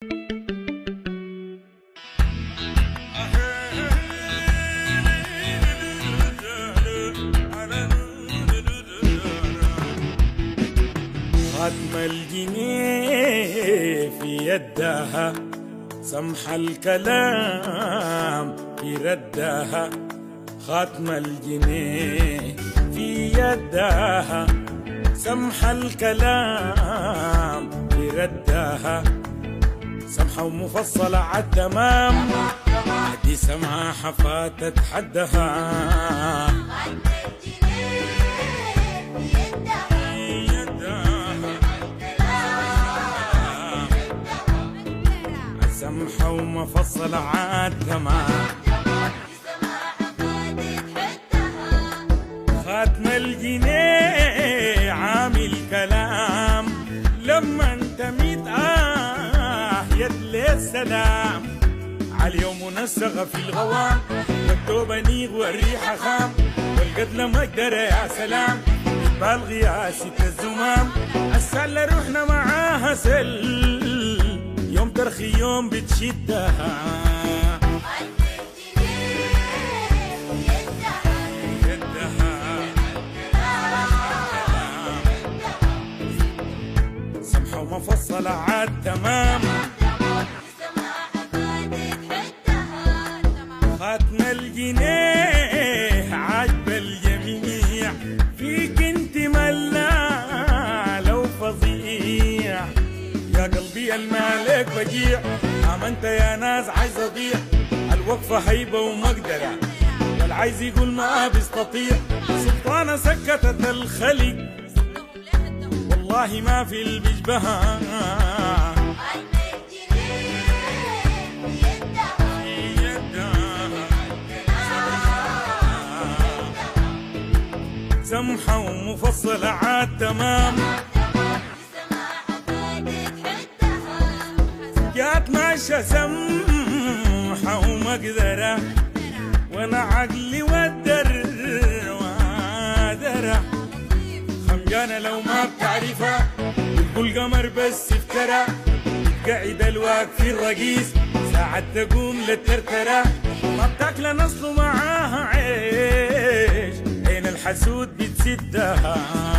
خاتم الجنيه في يدها، سمح الكلام في ردها. خاتم الجنيه في يدها، سمح الكلام في ردها. سمحة ومفصلة عالتمام، هدي سماحة فاتت حدها. سمحة ومفصلة عالتمام، خاتم الجنيه عامل كلام. لما انت ميت يدلي السلام، عاليوم منسغة في الغوام، والتوب نيغ والريحة خام، والقتل مقدرة يا سلام. بالغي يا ست الزمام، السلة روحنا معاها سل، يوم ترخي يوم بتشدها. سمحة ومفصلة عالتمام، خاتم الجنيه عاجب الجميع. فيك انت ملالة وفظيع، يا قلبي المالك بجيع. انت يا ناس عايز اضيع، الوقفة هيبة ومقدرة، والعايز يقول ما بيستطيع. سلطانة سكتت الخلق، والله ما في البيشبهها. سمحة ومفصلة عالتمام، جات ماشية سمحة ومقدرة، وانا عقلي ودر وادرة. خمجانة لو ما بتعرفها بتقول قمر بس افترى، قاعد الواق في الرقيس ساعة تقوم للترترة. ما بتاكل نصل معاها عيش، عين الحسود بتسدها.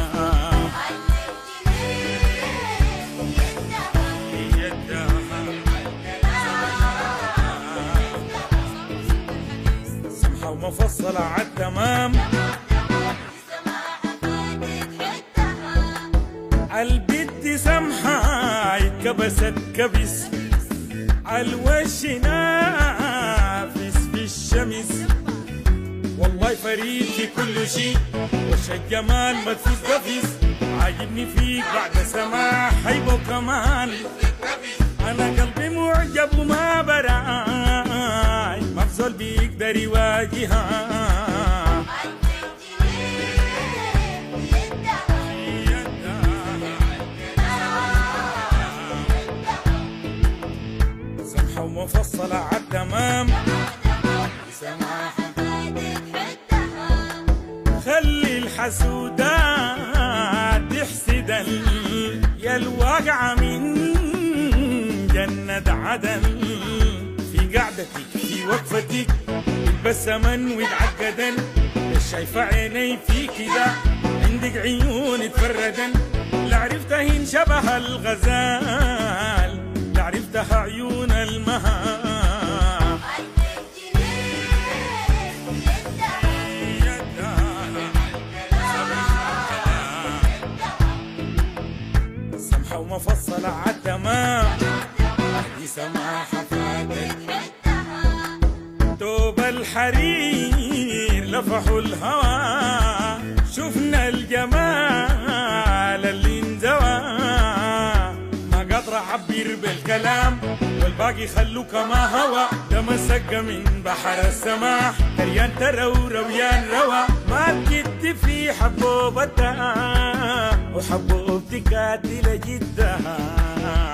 سمحة ومفصلة عالتمام، البت سمحة اتكبست كبس، عالوش نافس في الشمس. والله فريد في كل شي، وش الجمال مدفوس قفز. عاجبني فيك بعد سماح هيبة وكمان، أنا قلبي معجب وما براي، مفزول بيقدر يواجهها. سمحة ومفصلة عالتمام، سماحة خلي الحسودات تحسدن، يا الواقعة من جنة عدن. في قعدتك في وقفتك تبسمن وتعقدن، شايفة عيني في كده عندك عيون تفردن. لا عرفتهن شبه الغزال، لا عرفتها عيون المها. سمحة ومفصلة عالتمام، هدي سماحة فاتت توب الحرير لفحوا الهوى. شفنا الجمال اللي انزوى، ما قادر اعبر بالكلام، والباقي خلوه كما هوى. ده مسق من بحر السماح، دريان ترى ورويان روى. ما بجد في حبوبتها، وحبوبتي قاتلة جدها.